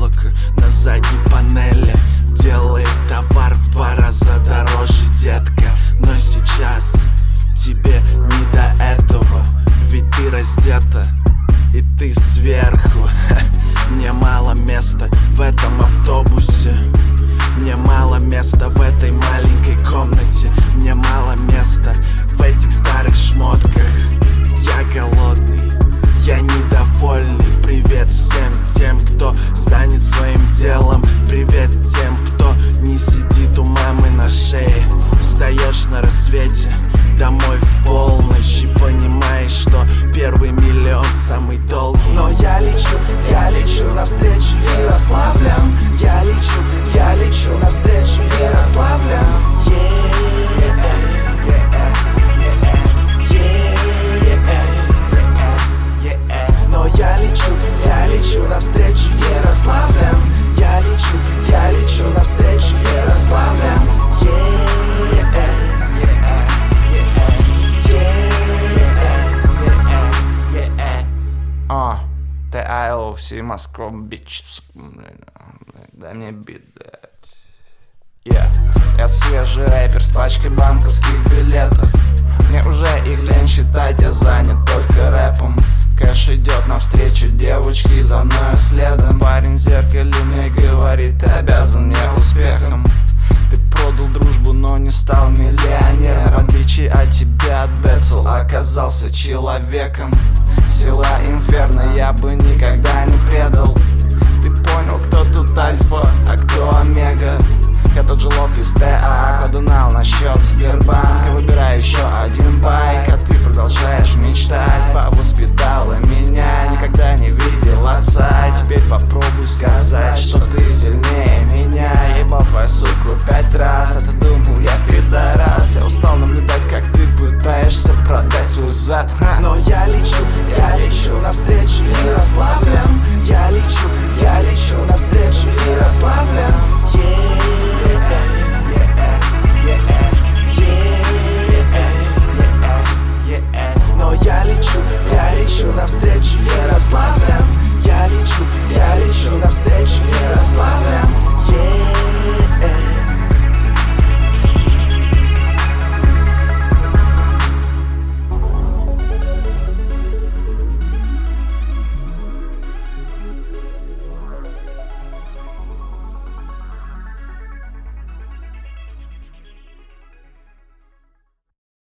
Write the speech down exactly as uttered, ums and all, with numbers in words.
яблоко на задней панели делает товар в два раза дороже, детка. Но сейчас тебе не до этого, ведь ты раздета и ты сверху. Мне мало места в этом автобусе, мне мало места в этой маленькой комнате, мне мало места в этих старых шмотках. Я голодный, я недовольный. Привет всем тем, кто занят своим делом. Привет тем, кто не сидит у мамы на шее. Встаешь на рассвете, домой в полночь, и понимаешь, что первый миллион самый долгий. Но я лечу, я лечу навстречу Ярославлям. Я лечу, я лечу навстречу Ярославлям. Yeah, но я лечу, я лечу навстречу Ярославлям. Я лечу, я лечу навстречу Ярославлям. О, тэ ай эл си Москва, бич. Дай мне бит, блядь. Yeah. Я свежий рэпер с пачкой банковских билетов. Мне уже их лень считать, я занят только рэпом. Кэш идет навстречу, девочки за мной следом. Парень в зеркале мне говорит, ты обязан мне успехом. Ты продал дружбу, но не стал миллионером. В отличие от тебя, Децл оказался человеком. Сила инферно я бы никогда не предал.